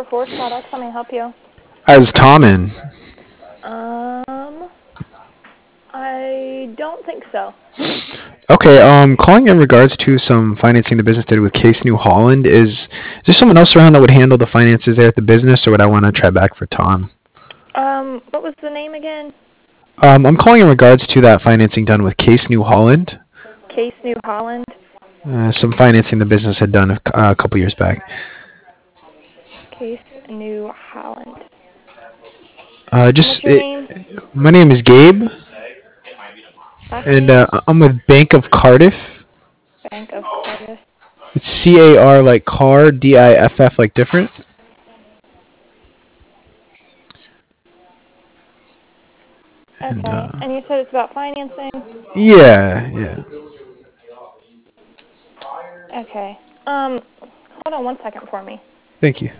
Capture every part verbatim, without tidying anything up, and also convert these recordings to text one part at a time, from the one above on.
Forest Products. How may I help you? As Tom in. Um, I don't think so. Okay, um, calling in regards to some financing the business did with Case New Holland. Is, is there someone else around that would handle the finances there at the business, or would I want to try back for Tom? Um, what was the name again? Um, I'm calling in regards to that financing done with Case New Holland. Case New Holland. Uh, some financing the business had done a, c- uh, a couple years back. Case New Holland. Uh, And what's just your it, name? my name is Gabe, Last and name? uh, I'm with Bank of Cardiff. Bank of Cardiff. It's C A R like car, D I F F like different. And Okay. uh, And you said it's about financing? yeah, yeah. Okay. Um, hold on one second for me. Thank you.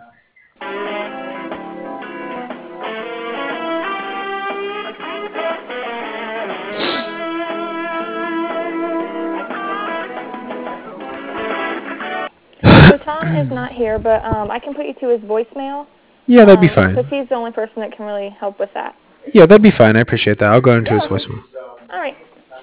So Tom is not here, but um, I can put you to his voicemail. Yeah, that'd be Um, fine. because he's the only person that can really help with that. Yeah, that'd be fine. I appreciate that. I'll go into his Yeah. voicemail. All right.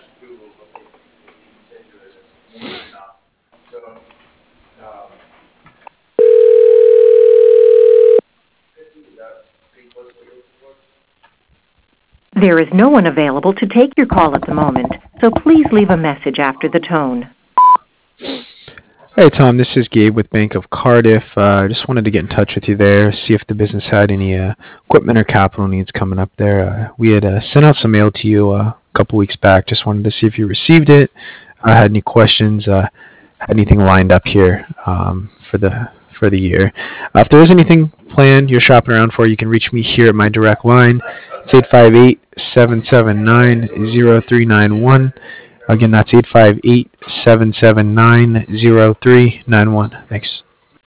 There is no one available to take your call at the moment, so please leave a message after the tone. Hey Tom, this is Gabe with Bank of Cardiff. I uh, just wanted to get in touch with you there, see if the business had any uh, equipment or capital needs coming up there. Uh, we had uh, sent out some mail to you uh, a couple weeks back. Just wanted to see if you received it. Uh, had any questions? Uh, had anything lined up here um, for the for the year? Uh, if there is anything planned you're shopping around for, you can reach me here at my direct line. It's eight five eight, seven seven nine, zero three nine one. Again, that's eight five eight, seven seven nine, zero three nine one. Thanks.